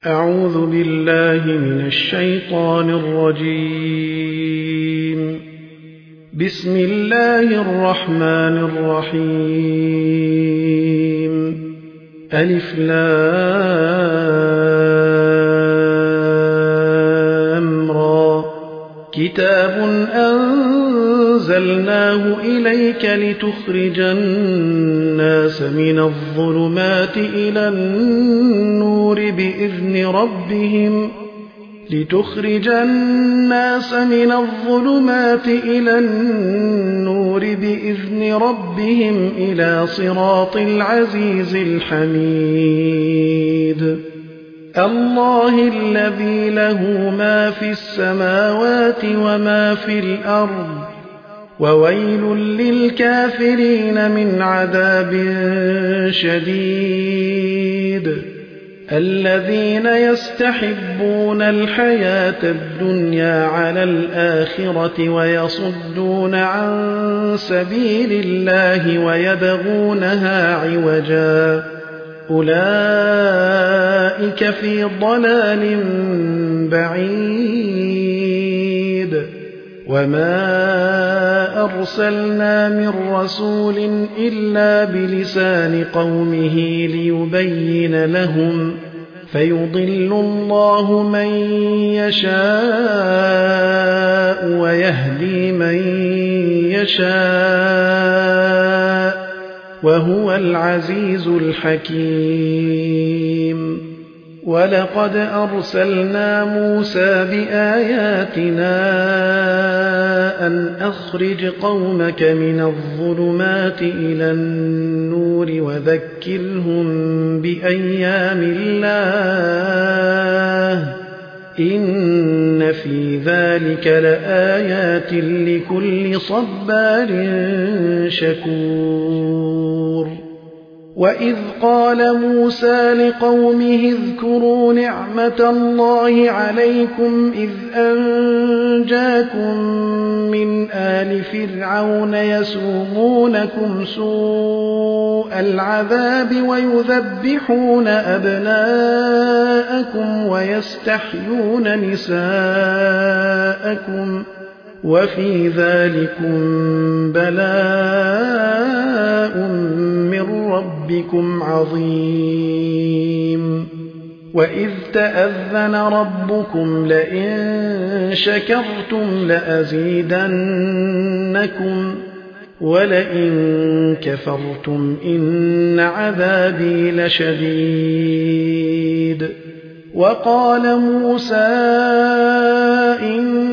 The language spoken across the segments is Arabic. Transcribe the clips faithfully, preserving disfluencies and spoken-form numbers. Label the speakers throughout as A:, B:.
A: أعوذ بالله من الشيطان الرجيم. بسم الله الرحمن الرحيم. ألف لام را. كتاب أنزلناه إليك لتخرج الناس من الظلمات إلى النور بإذن ربهم لتخرج الناس من الظلمات إلى النور بإذن ربهم إلى صراط العزيز الحميد. الله الذي له ما في السماوات وما في الأرض وويل للكافرين من عذاب شديد. الذين يستحبون الحياة الدنيا على الآخرة ويصدون عن سبيل الله ويبغونها عوجا أولئك في ضلال بعيد. وما أرسلنا من رسول إلا بلسان قومه ليبين لهم فيضل الله من يشاء ويهدي من يشاء وهو العزيز الحكيم. ولقد أرسلنا موسى بآياتنا أن أخرج قومك من الظلمات إلى النور وذكرهم بأيام الله إن في ذلك لآيات لكل صبار شكور. وإذ قال موسى لقومه اذكروا نعمة الله عليكم إذ أنجاكم من آل فرعون يسومونكم سوء العذاب ويذبحون أبناءكم ويستحيون نساءكم وفي ذلكم بلاء من ربكم عظيم. وإذ تأذن ربكم لئن شكرتم لأزيدنكم ولئن كفرتم إن عذابي لشديد. وقال موسى إن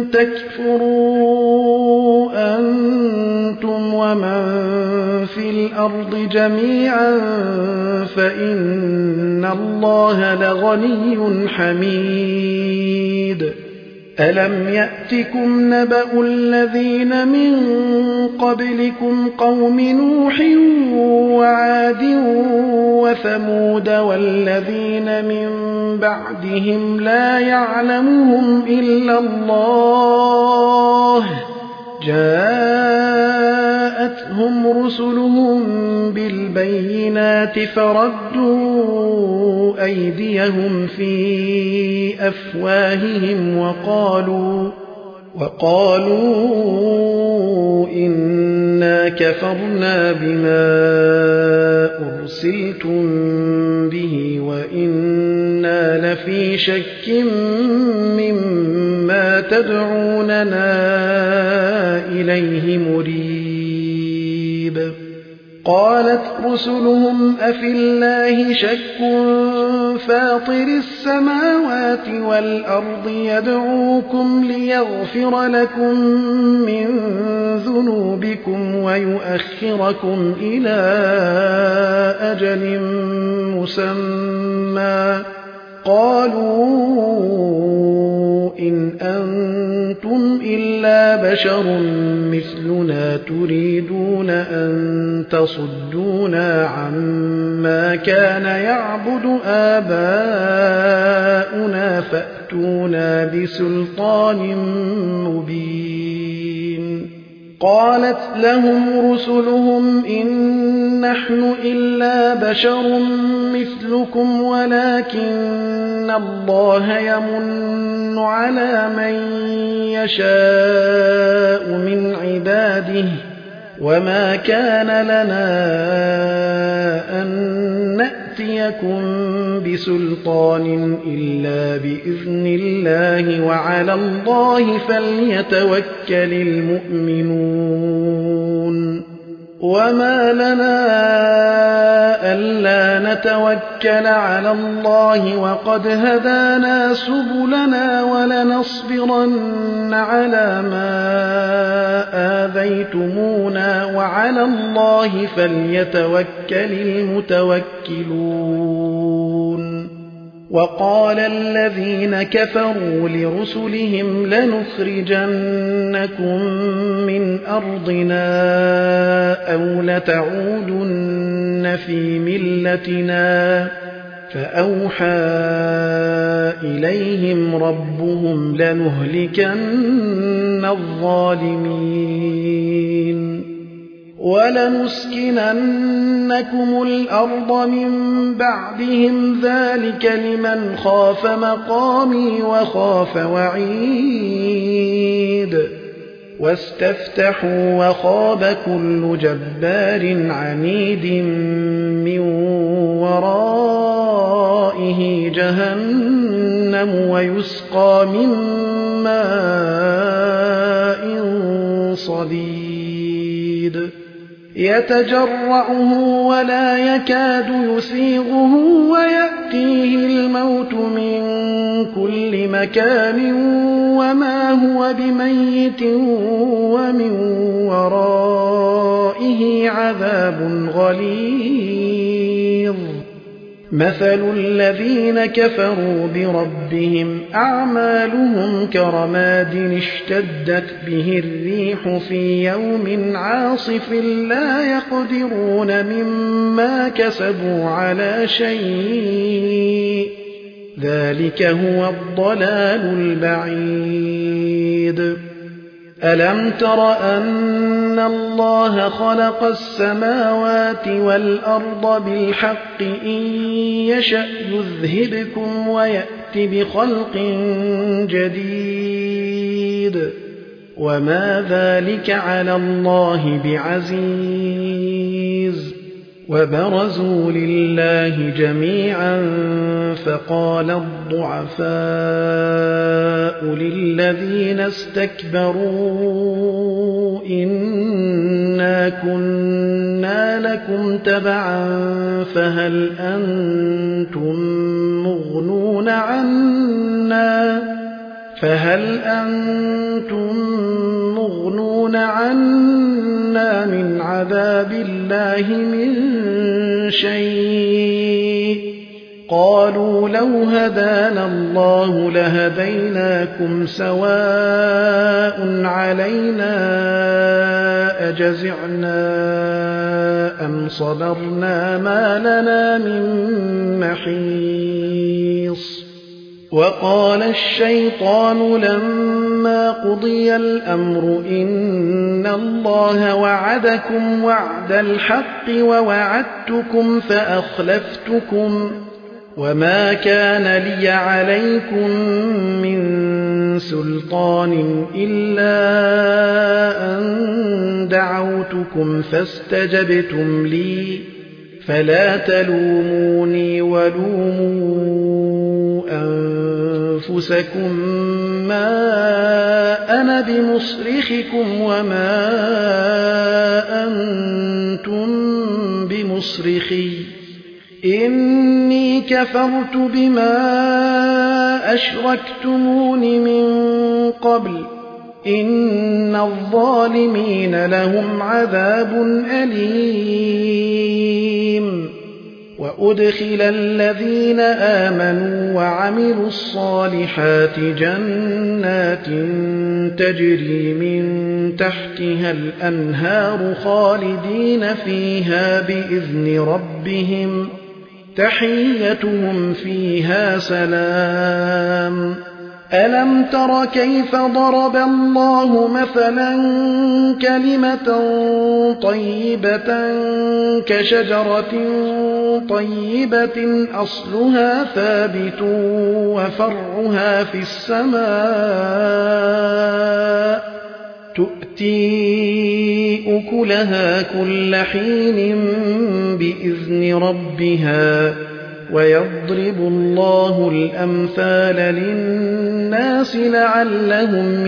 A: تكفروا أنتم ومن في الأرض جميعا فإن الله لغني حميد. ألم يأتكم نبأ الذين من قبلكم قوم نوح وعاد وثمود والذين من بعدهم لا يعلمهم إلا الله جاءتهم رسلهم بالبينات فردوا أيديهم في أفواههم وقالوا وقالوا إنا كفرنا بما أرسلتم به وإنا لفي شك مما تدعوننا إليه مريب. قالت رسلهم أفي الله شك فاطر السماوات والأرض يدعوكم ليغفر لكم من ذنوبكم ويؤخركم إلى أجل مسمى قالوا إن أنتم إلا بشر مثلنا تريدون أن تصدونا عما كان يعبد آباؤنا فأتونا بسلطان مبين. قالت لهم رسلهم إن نحن إلا بشر مثلكم ولكن الله يمن على من يشاء من عباده وما كان لنا أن نأتيكم بسلطان إلا بإذن الله وعلى الله فليتوكل المؤمنون وما لنا ألا نتوكل على الله وقد هدانا سبلنا ولنصبرن على ما آذيتمونا وعلى الله فليتوكل المتوكلون وقال الذين كفروا لرسلهم لنخرجنكم من أرضنا أو لتعودن في ملتنا فأوحى إليهم ربهم لنهلكن الظالمين ولنسكننكم الأرض من بعدهم ذلك لمن خاف مقامي وخاف وعيد واستفتحوا وخاب كل جبار عنيد من ورائه جهنم ويسقى من ماء صديد يتجرعه ولا يكاد يسيغه ويأتيه الموت من كل مكان وما هو بميت ومن ورائه عذاب غليظ مثل الذين كفروا بربهم أعمالهم كرماد اشتدت به الريح في يوم عاصف لا يقدرون مما كسبوا على شيء ذلك هو الضلال البعيد ألم تر أن الله خلق السماوات والأرض بالحق إن يشأ يذهبكم ويأت بخلق جديد وما ذلك على الله بعزيز وبرزوا لله جميعا فقال الضعفاء للذين استكبروا إنا كنا لكم تبعا فهل أنتم مغنون عنا فهل أنتم مغنون عنا من عذاب الله من شيء قالوا لو هدانا الله لهديناكم سواء علينا أجزعنا أم صبرنا ما لنا من محيص وقال الشيطان لما قضي الأمر إن الله وعدكم وعد الحق ووعدتكم فأخلفتكم وما كان لي عليكم من سلطان إلا أن دعوتكم فاستجبتم لي فلا تلوموني ولوموا أنفسكم ما أنا بمصرخكم وما أنتم بمصرخي إني كفرت بما أشركتمون من قبل إن الظالمين لهم عذاب أليم وأدخل الذين آمنوا وعملوا الصالحات جنات تجري من تحتها الأنهار خالدين فيها بإذن ربهم تحيتهم فيها سلام ألم تر كيف ضرب الله مثلا كلمة طيبة كشجرة طيبة أصلها ثابت وفرعها في السماء تؤتي أكلها كل حين بإذن ربها ويضرب الله الأمثال للناس لعلهم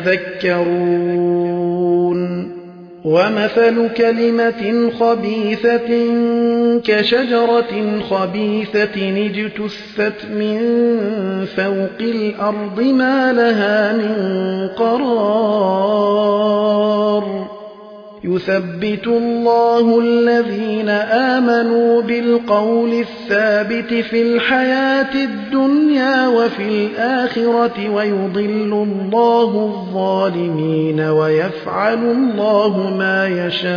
A: يتذكرون ومثل كلمة خبيثة كشجرة خبيثة اجتثت من فوق الأرض ما لها من قرار يثبت الله الذين آمنوا بالقول الثابت في الحياة الدنيا وفي الآخرة ويضل الله الظالمين ويفعل الله ما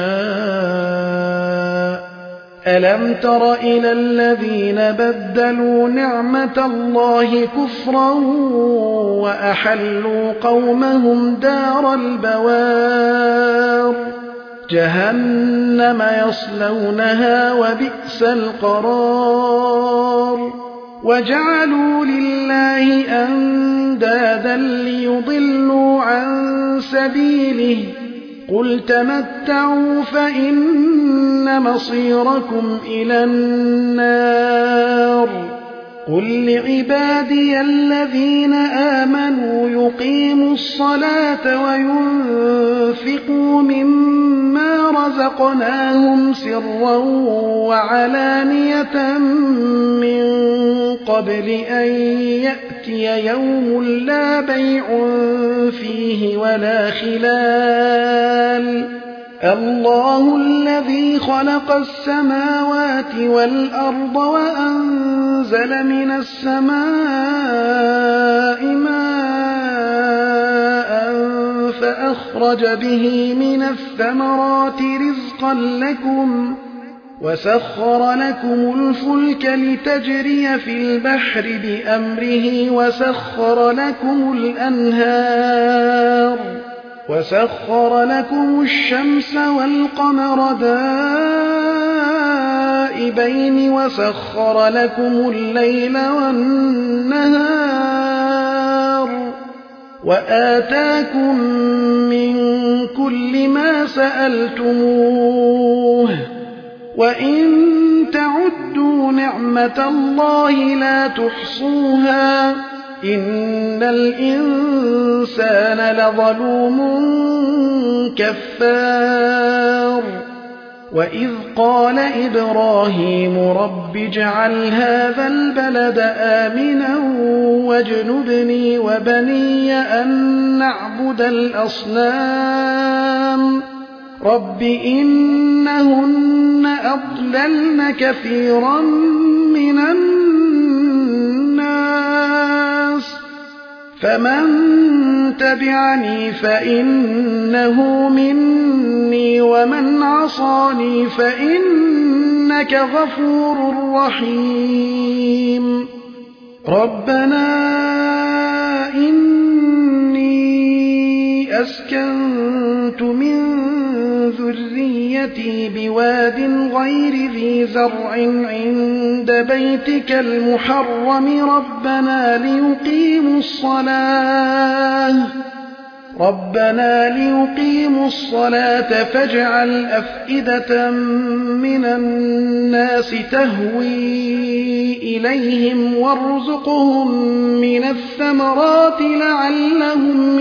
A: يشاء ألم تر إلى الذين بدلوا نعمة الله كفرا وأحلوا قومهم دار البوار جهنم يصلونها وبئس القرار وجعلوا لله أندادا ليضلوا عن سبيله قل تمتعوا فإن مصيركم إلى النار قل لعبادي الذين آمنوا يقيموا الصلاة وينفقوا مما رزقناهم سرا وعلانية من قبل أن يأتي يوم لا بيع فيه ولا خلال الله الذي خلق السماوات والأرض وأنزل من السماء ماء فأخرج به من الثمرات رزقا لكم وسخر لكم الفلك لتجري في البحر بأمره وسخر لكم الأنهار وسخر لكم الشمس والقمر دائبين وسخر لكم الليل والنهار وآتاكم من كل ما سألتموه وإن تعدوا نعمة الله لا تحصوها إن الإنسان لظلوم كفار وإذ قال إبراهيم رب اجعل هذا البلد آمنا واجنبني وبني أن نعبد الأصنام رب إنهن أضللن كثيرا من الناس فمن تبعني فإنه مني ومن عصاني فإنك غفور رحيم ربنا إني أسكنت من ذريتي بواد غير ذي زرع عند بيتك المحرم ربنا ليقيموا الصلاة ربنا ليقيموا الصلاة فاجعل أفئدة من الناس تهوي إليهم وارزقهم من الثمرات لعلهم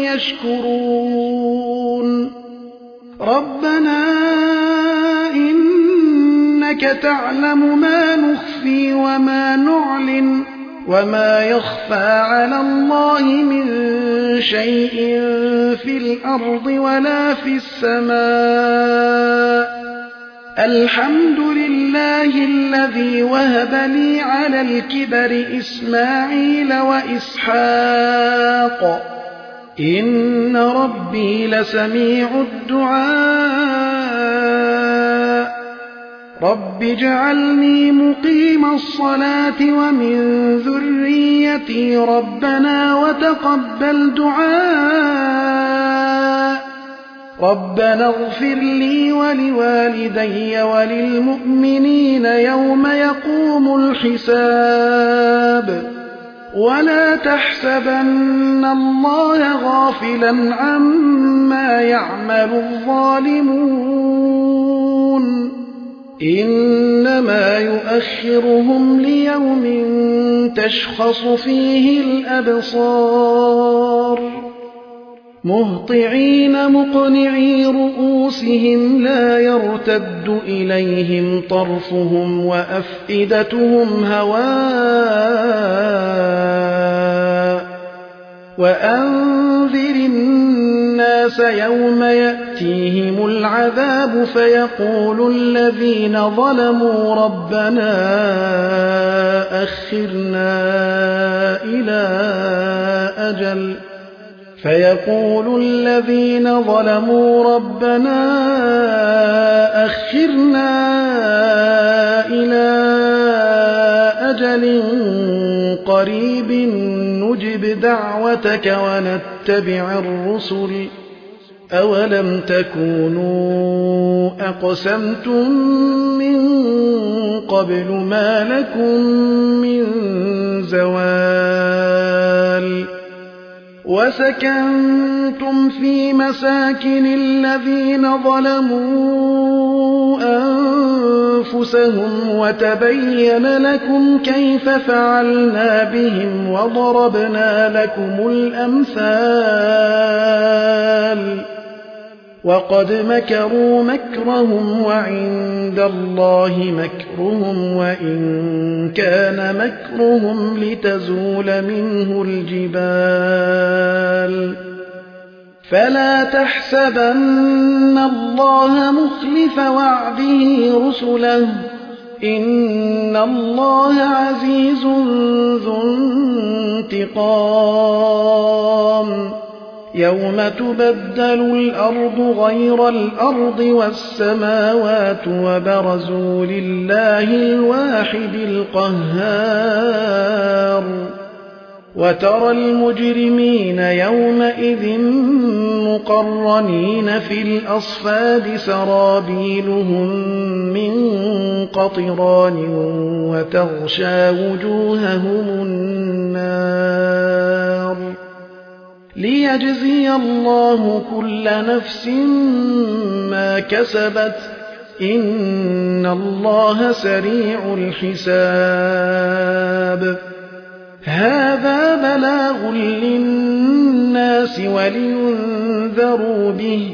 A: يشكرون ربنا إنك تعلم ما نخفي وما نعلن وما يخفى على الله من شيء في الأرض ولا في السماء الحمد لله الذي وهب لي على الكبر إسماعيل وإسحاق إن ربي لسميع الدعاء رب اجعلني مقيم الصلاة ومن ذريتي ربنا وتقبل دعاء ربنا اغفر لي ولوالدي وللمؤمنين يوم يقوم الحساب ولا تحسبن الله غافلا عما يعمل الظالمون إنما يؤخرهم ليوم تشخص فيه الأبصار مهطعين مقنعي رؤوسهم لا يرتد إليهم طرفهم وأفئدتهم هواء وأنذر الناس يوم يأتيهم العذاب فيقول الذين ظلموا ربنا أخرنا إلى أجل فيقول الذين ظلموا ربنا أخرنا إلى أجل قريب نجب دعوتك ونتبع الرسل أولم تكونوا أقسمتم من قبل ما لكم من زوال وسكنتم في مساكن الذين ظلموا أنفسهم وتبين لكم كيف فعلنا بهم وضربنا لكم الأمثال وقد مكروا مكرهم وعند الله مكرهم وإن كان مكرهم لتزول منه الجبال فلا تحسبن الله مخلف وعده رسله إن الله عزيز ذو انتقام يوم تبدل الأرض غير الأرض والسماوات وبرزوا لله الواحد القهار وترى المجرمين يومئذ مقرنين في الأصفاد سرابيلهم من قطران وتغشى وجوههم النار ليجزي الله كل نفس ما كسبت إن الله سريع الحساب هذا بلاغ للناس ولينذروا به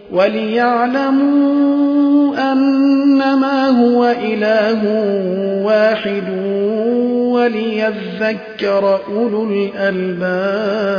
A: وليعلموا أنما هو إله واحد وليذكر أولو الألباب